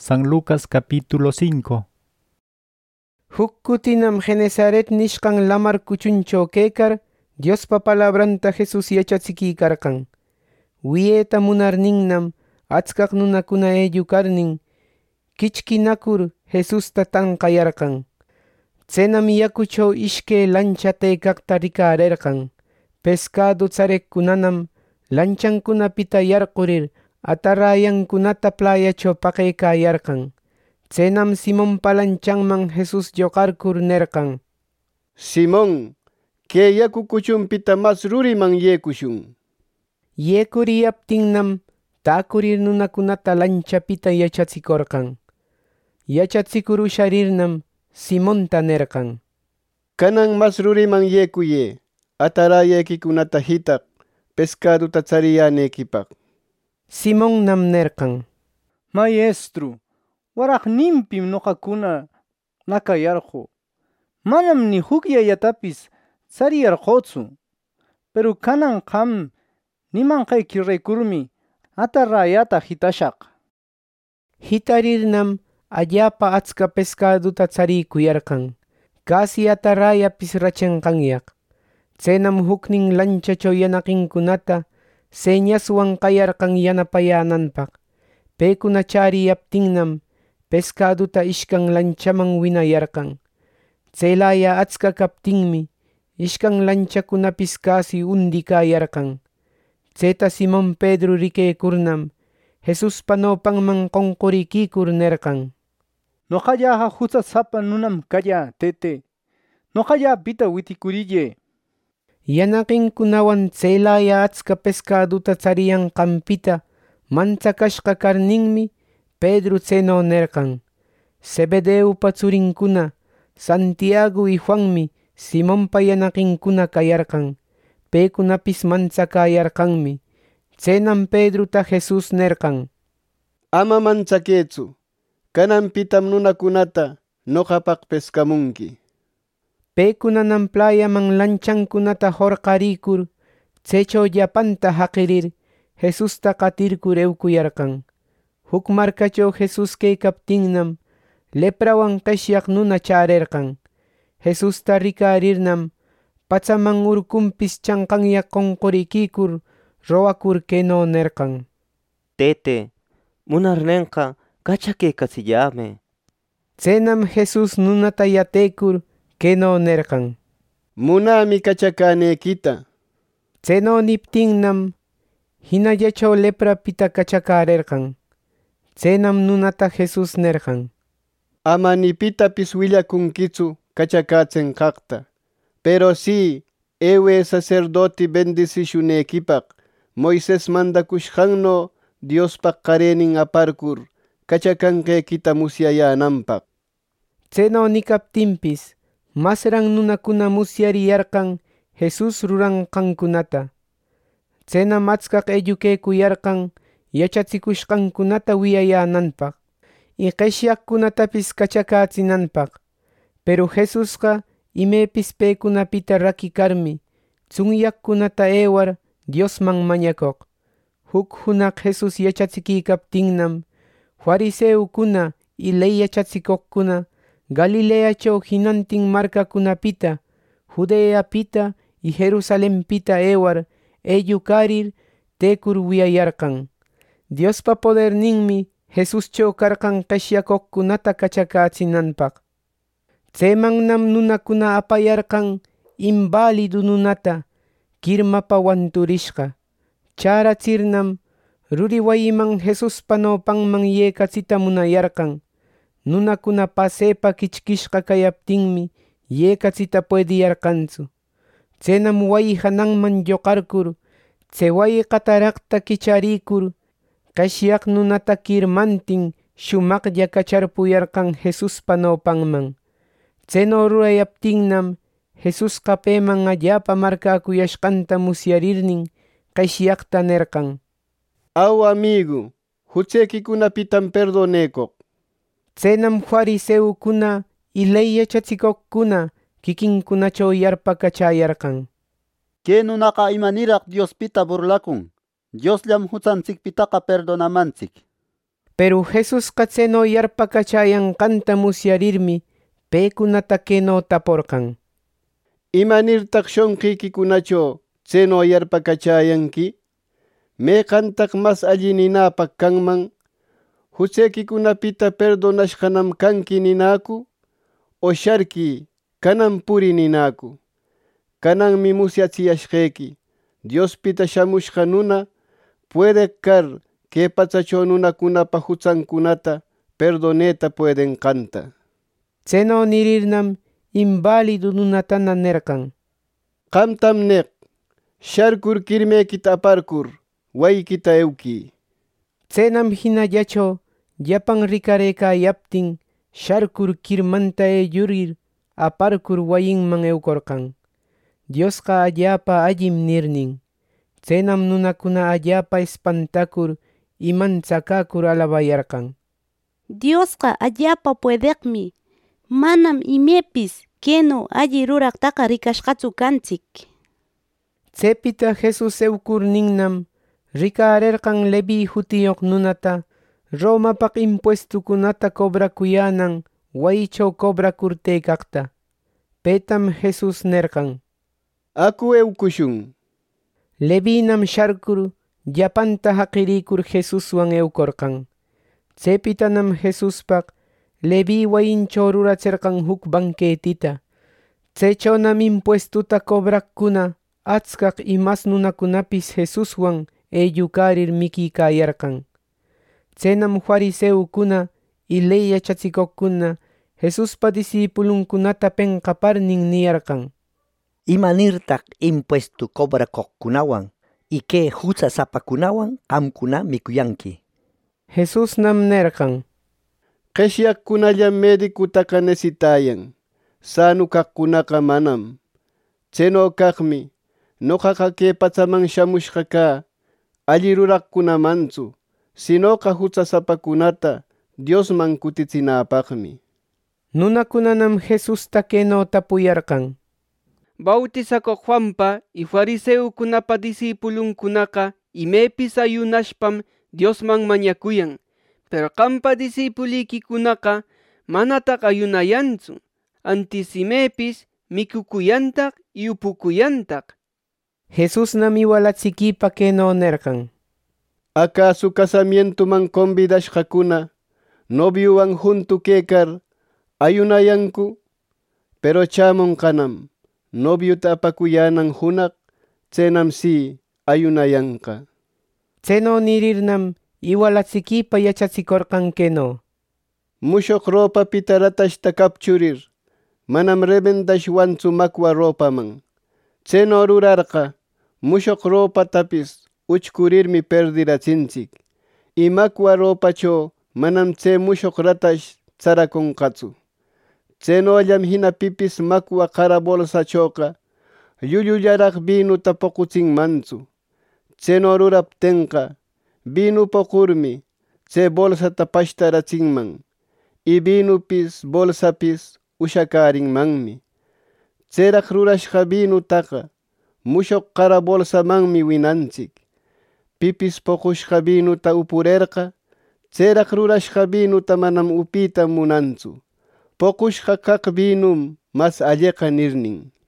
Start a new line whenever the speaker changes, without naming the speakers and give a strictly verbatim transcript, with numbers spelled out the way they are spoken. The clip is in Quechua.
San Lucas capítulo cinco.
Huk kutinam Genesaret nishkan lamar kuchuncho kekar, Diospa palabranta Jesus yachatsikikarkan. Wiyeta munarninnam achkaq nunakuna ellukarnin, kichkinakur Jesusta tanqayarkan. Tsenam yakucho ishke lancha teykaqta rikarirkan. Pescado tsareqkunanam lanchankunapita yarqurir atarayankunata playacho paqaykayarkan. Tsenam Simón palanchanman Jesus lloqarkur nerkan:
Simón, kay yaku kuchunpita mas ruriman yekushun.
Yekuriyaptinnam takurir nunakunata lanchapita yachatsikorkan. Yachatsikur usharirnam Simonta nerkan:
Kanan mas ruriman yekuye, atarayaykikunata hitaq, pescaduta tsariyanekipaq.
Simonnam nerkan:
Maestro, waraqninpim nuqakuna nakayarqu. Manam ni huk yayatapis tsariyarqutsu. Pero kanan qam nimanqaykiraykurmi atarayata hitashaq.
Hitarirnam allapa achka pescaduta tsarikuyarkan. Kasi atarayapis rachanqanyaq. Tsenam huknin lanchacho yanaqinkunata señaswan qayarkan yanapayananpaq. Pekuna chariyaptinnam pescaduta ishkan lanchaman winayarkan. Tselaya achka kaptinmi ishkan lanchakunapis kasi undikayarkan. Tseta Simón Pedro rikaykurnam Jesuspa nopanman qunqurikikur nerkan:
Noqallaqa huchasapa nunam kaya, tete. Noqallapita witikurille.
Yanaqinkunawan tselaya achka pescaduta tsariyanqanpita manchakashqa karninmi Pedro tseno nerkan. Zebedeupa tsurinkuna Santiago y Juanmi Simonpa yanaqinkuna kayarkan. Pekunapis manchakayarkanmi. Tsenam Pedrota Jesus nerkan:
Ama manchaketsu, kananpitam nunakunata noqapaq pescamunki.
Pekunanam playaman lanchankunata horqarikur, tsecho llapanta haqirir Jesusta qatirkur eukuyarkan. Huk markacho Jesus kaykaptinnam leprawan qeshyaq nuna charirqan. Jesusta rikarirnam pachaman urkunpis chanqanyaq qunqurikikur rowakur keno nerkan:
Tete, munarnenqa kachakaykachillame.
Tsenam Jesus nunata yatekur keno nerkan:
Munami kachakanekita.
Tseno niptinnam hinallacho leprapita kachakarirqan. Tsenam nunata Jesus nerkan:
Ama ni pitapis willakunkitsu kachakatsenkaqta. Pero si ewe sacerdote bendisishunekipaq Moises mandakushqanno Diospaq qarenin aparkur kachakanqaykita musyayananpaq.
Tseno nikaptinpis masran nunakuna musyariyarqan Jesus ruranqankunata. Tsenam achkaq ellukaykuyarqan yachatsikushqankunata wiyayananpaq y qeshyaqkunatapis kachakatsinanpaq. Pero Jesusqa imepis pekunapita rakikarmi tsunyaqkunata ewar Diosman mañakuq. Huk hunaq Jesus yachatsikikaptinnam fariseukuna y ley yachachikuqkuna Galileacho hinantin markakunapita, Judeapita y Jerusalenpita ewar ellukarir tekur wiyayarqan. Diospa poderninmi Jesuscho karqan qeshyakuqkunata kachakatsinanpaq. Tsemannam nunakuna apayarqan invalidu nunata kirmapa wanturishqa. Charachirnam ruriwayiman Jesuspa nopanman yekatsita munayarqan. Nunakuna pasepa kichkishqa kayaptinmi yekatsita puediyarqantsu. Tsenam wayi hananman lloqarkur tse wayi qataraqta kicharikur qeshyaq nunata kirmantin shumaqlla kacharpuyarqan Jesuspa nopanman. Tseno rurayaptinnam Jesusqa peman allapa markakuyashqanta musyarirnin qeshyaqta nerkan:
Aw amigo, huchaykicunapitam perdonekoq.
Tsenam fariseukuna y ley yachachikuqkuna kikinkunacho yarpakachayarqan:
Kay nunaqa imaniraq Diospita burlakun. Diosllam huchanchikpitaqa perdonamanchik.
Pero Jesus katseno yarpakachayanqanta musyarirmi paykunata keno taporqan.
¿Imanirtaq shunqiykikunachaw tseno yarpakachayanki? ¿Mayqantaq mas alli ninapaq kanman? ¿Huchaykikunapita perdonashqanam kanki ninaku? ¿O sharki kanan puri ninaku? Kananmi musyachiyashqayki Diospita shamushqa nuna puede kar kay pachachaw nunakunapa huchankunata perdoneta puedenqanta.
Tseno nirirnam inválido nunatana nerqan.
Qamtam neq, sharkur kirmaykita aparkur waykita ewki.
Tsenam hinallachaw llapan rikaraykaayaptin sharkur kirmanta yurir aparkur wayinman ewkorqan. Diosqa allapa allim nirnin. Tsenam nunakuna allapa espantakur imanchakakur alabayarqan.
Diosqa allapa puedeqmi. Manam imepis keno alli ruraqtaqa rikashqachu kanchik.
Tsepita Jesus ewkurninnam rikarirqan Levi hutiyuq nunata Romapaq impuestukunata cobrakuyanan wayichaw cobrakurtaykaqta. Petam Jesus nerqan.
Aku ewkushun.
Levinam sharkur llapanta haqirikur Jesuswan ewkorqan. Tsepitanam Jesuspaq Levi wayinchaw rurachirqan huk banquetita. Tsechawnam impuestuta cobraqkuna achkaq imas nunakunapis Jesuswan ellukarir mikiykayarqan. Tsenam fariseukuna y ley yachachikuqkuna Jesuspa disipulunkunata penqaparnin niyarqan.
¿Imanirtaq impuestu cobrakuqkunawan y kay huchasapakunawan qamkuna mikuyanki?
Jesusnam nerqan.
Qishyaqkunallam medicutaqa necesitayan, sanu kaqkunaqa manam. Tseno kaqmi noqaqa kay pachaman shamushqa kaa alli ruraqkunamanchu, sinoqa huchasapakunata Diosman kutichinapaqmi.
Nunakunanam Jesusta keno tapuyarqan.
Bautizakuq Juanpa y fariseukunapa disipulunkunaqa imepis ayunashpam Diosman mañakuyan, pero qampa disipulikunaqa manataq ayunayanchu, antis imepis mikukuyantaq y upukuyantaq.
Jesusnam iwalachikipa keno nerqan.
¿Acaso casamientoman convidashqakuna noviuwan juntu kaykar ayunayanku? Pero chamunqanam noviuta apakuyanan hunaq, tsenam si ayunayanqa.
Tseno nirirnam iwalachikipa yachachikorqan keno.
Mushuq ropapita ratashta kapchurir manam rebendashwanchu makwa ropaman. Tseno rurarqa mushuq ropatapis uchkurirmi perdirachinchik. Y makwa ropachaw manam tse mushuq ratash charakunqachu. Tsenollam hina pipis makwa qara bolsachawqa llullullaraq binuta puquchinmanchu. Tseno ruraptinqa binu puqurmi tse bolsata pashtarachinman y binupis bolsapis ushakarinmanmi. Tseraq rurashqa binutaqa mushuq qara bolsamanmi winanchik. Pipis puqushqa binuta upurerqa tseraq rurashqa binuta manam upita munanchu. Puqushqa kaq binum mas alliqa nirnin.